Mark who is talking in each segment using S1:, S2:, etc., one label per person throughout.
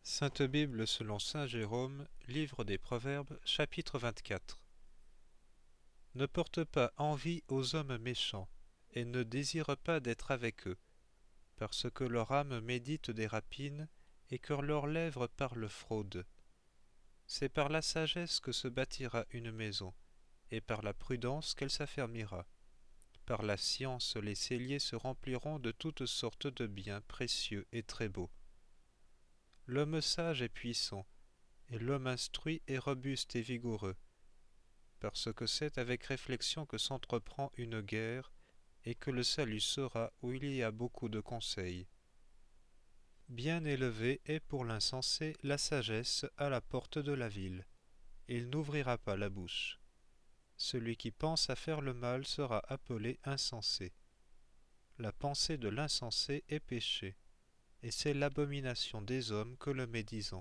S1: Sainte Bible selon saint Jérôme, livre des Proverbes, chapitre 24. Ne porte pas envie aux hommes méchants, et ne désire pas d'être avec eux, parce que leur âme médite des rapines, et que leurs lèvres parlent fraude. C'est par la sagesse que se bâtira une maison, et par la prudence qu'elle s'affermira. Par la science les celliers se rempliront de toutes sortes de biens précieux et très beaux. L'homme sage est puissant, et l'homme instruit est robuste et vigoureux, parce que c'est avec réflexion que s'entreprend une guerre, et que le salut sera où il y a beaucoup de conseils. Bien élevée est pour l'insensé la sagesse à la porte de la ville. Il n'ouvrira pas la bouche. Celui qui pense à faire le mal sera appelé insensé. La pensée de l'insensé est péché, et c'est l'abomination des hommes que le médisant.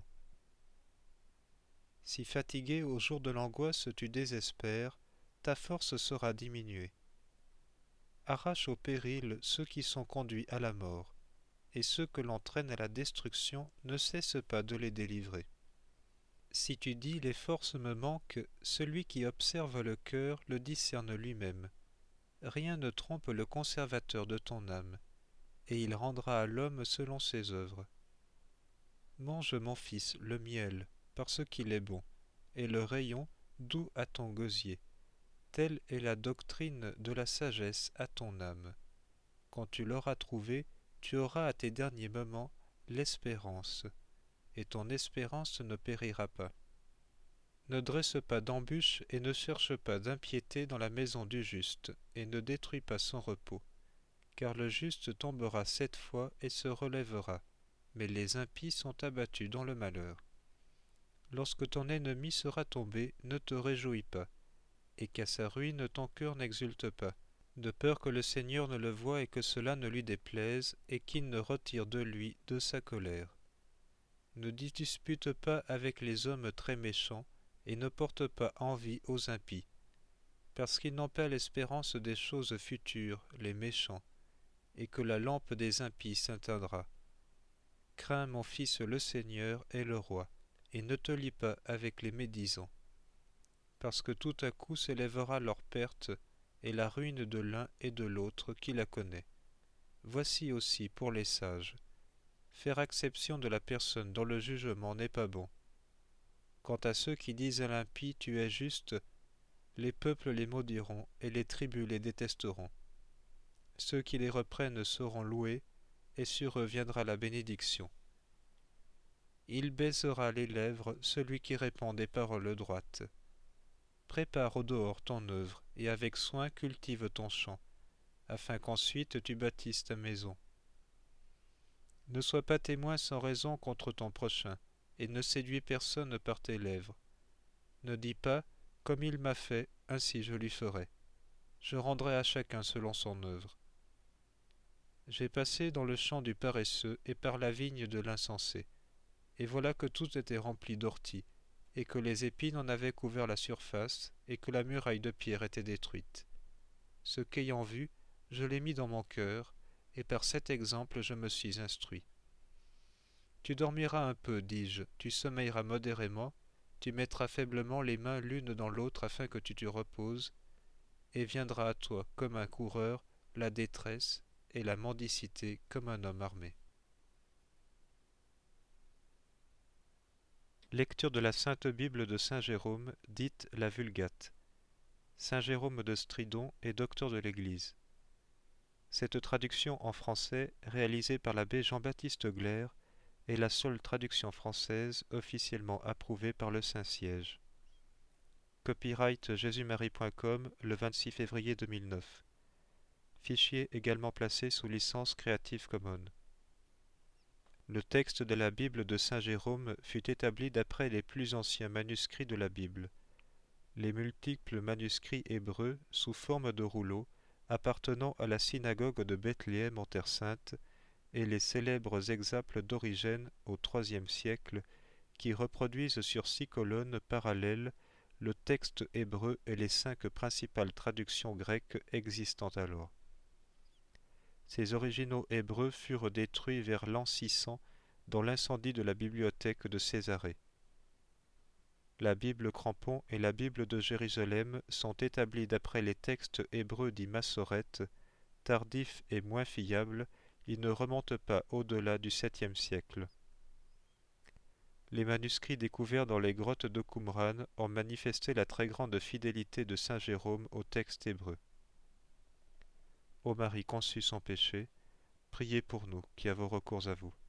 S1: Si fatigué au jour de l'angoisse tu désespères, ta force sera diminuée. Arrache au péril ceux qui sont conduits à la mort, et ceux que l'entraîne à la destruction ne cesse pas de les délivrer. Si tu dis les forces me manquent, celui qui observe le cœur le discerne lui-même. Rien ne trompe le conservateur de ton âme, et il rendra à l'homme selon ses œuvres. Mange, mon fils, le miel, parce qu'il est bon, et le rayon doux à ton gosier. Telle est la doctrine de la sagesse à ton âme. Quand tu l'auras trouvée, tu auras à tes derniers moments l'espérance, et ton espérance ne périra pas. Ne dresse pas d'embûches et ne cherche pas d'impiété dans la maison du juste, et ne détruis pas son repos, car le juste tombera 7 fois et se relèvera, mais les impies sont abattus dans le malheur. Lorsque ton ennemi sera tombé, ne te réjouis pas, et qu'à sa ruine ton cœur n'exulte pas, de peur que le Seigneur ne le voie et que cela ne lui déplaise, et qu'il ne retire de lui de sa colère. Ne dispute pas avec les hommes très méchants, et ne porte pas envie aux impies, parce qu'ils n'ont pas l'espérance des choses futures, les méchants, et que la lampe des impies s'éteindra. Crains, mon fils, le Seigneur et le roi, et ne te lie pas avec les médisants, parce que tout à coup s'élèvera leur perte, et la ruine de l'un et de l'autre qui la connaît. Voici aussi pour les sages, faire acception de la personne dont le jugement n'est pas bon. Quant à ceux qui disent à l'impie « tu es juste », les peuples les maudiront et les tribus les détesteront. Ceux qui les reprennent seront loués, et sur eux viendra la bénédiction. Il baisera les lèvres celui qui répand des paroles droites. Prépare au dehors ton œuvre, et avec soin cultive ton champ, afin qu'ensuite tu bâtisses ta maison. Ne sois pas témoin sans raison contre ton prochain, et ne séduis personne par tes lèvres. Ne dis pas, comme il m'a fait, ainsi je lui ferai. Je rendrai à chacun selon son œuvre. J'ai passé dans le champ du paresseux et par la vigne de l'insensé, et voilà que tout était rempli d'orties, et que les épines en avaient couvert la surface, et que la muraille de pierre était détruite. Ce qu'ayant vu, je l'ai mis dans mon cœur, et par cet exemple je me suis instruit. Tu dormiras un peu, dis-je, tu sommeilleras modérément, tu mettras faiblement les mains l'une dans l'autre afin que tu te reposes, et viendra à toi, comme un coureur, la détresse et la mendicité comme un homme armé. Lecture de la Sainte Bible de saint Jérôme, dite la Vulgate. Saint Jérôme de Stridon est docteur de l'Église. Cette traduction en français, réalisée par l'abbé Jean-Baptiste Glaire, est la seule traduction française officiellement approuvée par le Saint-Siège. Copyright jésusmarie.com le 26 février 2009. Fichier également placé sous licence Creative Commons. Le texte de la Bible de saint Jérôme fut établi d'après les plus anciens manuscrits de la Bible. Les multiples manuscrits hébreux sous forme de rouleaux appartenant à la synagogue de Bethléem en Terre Sainte et les célèbres exemples d'Origène au IIIe siècle qui reproduisent sur 6 colonnes parallèles le texte hébreu et les 5 principales traductions grecques existant alors. Ces originaux hébreux furent détruits vers l'an 600 dans l'incendie de la bibliothèque de Césarée. La Bible Crampon et la Bible de Jérusalem sont établies d'après les textes hébreux dits Massorètes, tardifs et moins fiables, ils ne remontent pas au-delà du 7e siècle. Les manuscrits découverts dans les grottes de Qumran ont manifesté la très grande fidélité de saint Jérôme au texte hébreu. Ô Marie conçue sans péché, priez pour nous qui avons recours à vous.